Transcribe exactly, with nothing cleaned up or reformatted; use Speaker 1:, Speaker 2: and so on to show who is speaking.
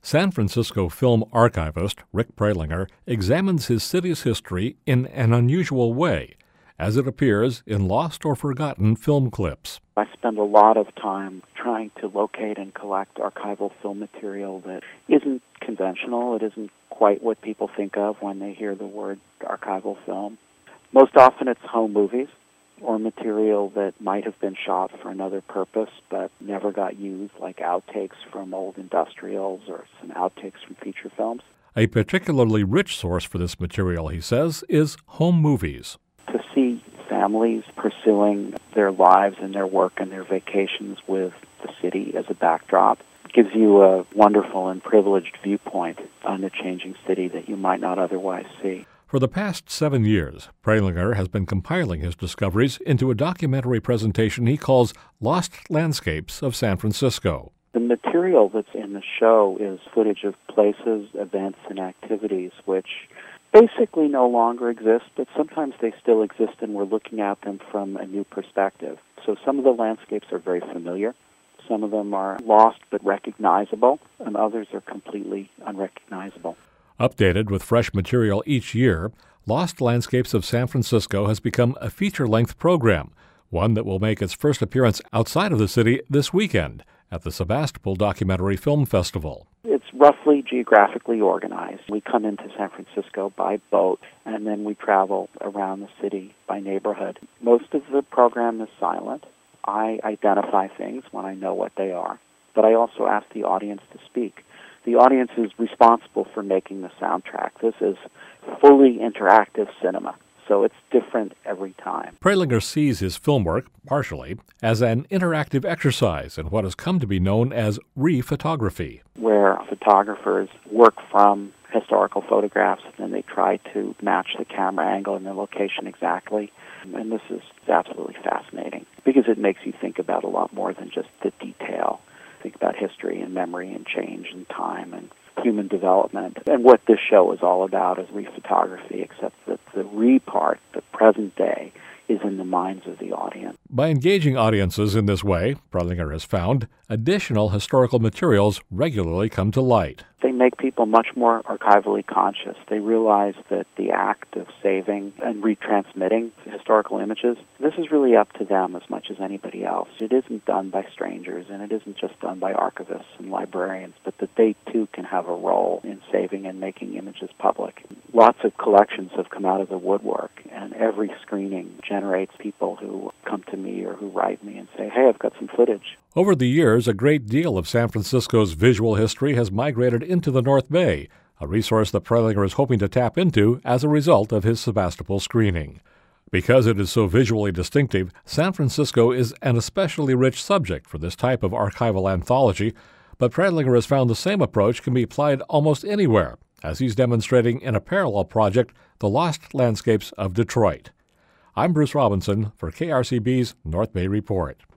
Speaker 1: San Francisco film archivist Rick Prelinger examines his city's history in an unusual way, as it appears in lost or forgotten film clips.
Speaker 2: I spend a lot of time trying to locate and collect archival film material that isn't conventional. It isn't quite what people think of when they hear the word archival film. Most often it's home movies or material that might have been shot for another purpose but never got used, like outtakes from old industrials or some outtakes from feature films.
Speaker 1: A particularly rich source for this material, he says, is home movies.
Speaker 2: To see families pursuing their lives and their work and their vacations with the city as a backdrop gives you a wonderful and privileged viewpoint on the changing city that you might not otherwise see.
Speaker 1: For the past seven years, Prelinger has been compiling his discoveries into a documentary presentation he calls Lost Landscapes of San Francisco.
Speaker 2: The material that's in the show is footage of places, events, and activities which basically no longer exist, but sometimes they still exist and we're looking at them from a new perspective. So some of the landscapes are very familiar. Some of them are lost but recognizable, and others are completely unrecognizable.
Speaker 1: Updated with fresh material each year, Lost Landscapes of San Francisco has become a feature-length program, one that will make its first appearance outside of the city this weekend at the Sebastopol Documentary Film Festival.
Speaker 2: It's roughly geographically organized. We come into San Francisco by boat, and then we travel around the city by neighborhood. Most of the program is silent. I identify things when I know what they are, but I also ask the audience to speak. The audience is responsible for making the soundtrack. This is fully interactive cinema, so it's different every time.
Speaker 1: Prelinger sees his film work, partially, as an interactive exercise in what has come to be known as re-photography,
Speaker 2: where photographers work from historical photographs and then they try to match the camera angle and the location exactly. And this is absolutely fascinating because it makes you think about a lot more than just the detail. Think about history and memory and change and time and human development. And what this show is all about is re-photography, except that the re part, the present day, is in the minds of the audience.
Speaker 1: By engaging audiences in this way, Prelinger has found, additional historical materials regularly come to light.
Speaker 2: They make people much more archivally conscious. They realize that the act of saving and retransmitting historical images, this is really up to them as much as anybody else. It isn't done by strangers, and it isn't just done by archivists and librarians, but that they too can have a role in saving and making images public. Lots of collections have come out of the woodwork, and every screening generates people who come to me or who write me and say, hey, I've got some footage.
Speaker 1: Over the years, a great deal of San Francisco's visual history has migrated into the North Bay, a resource that Prelinger is hoping to tap into as a result of his Sebastopol screening. Because it is so visually distinctive, San Francisco is an especially rich subject for this type of archival anthology, but Prelinger has found the same approach can be applied almost anywhere, as he's demonstrating in a parallel project, The Lost Landscapes of Detroit. I'm Bruce Robinson for K R C B's North Bay Report.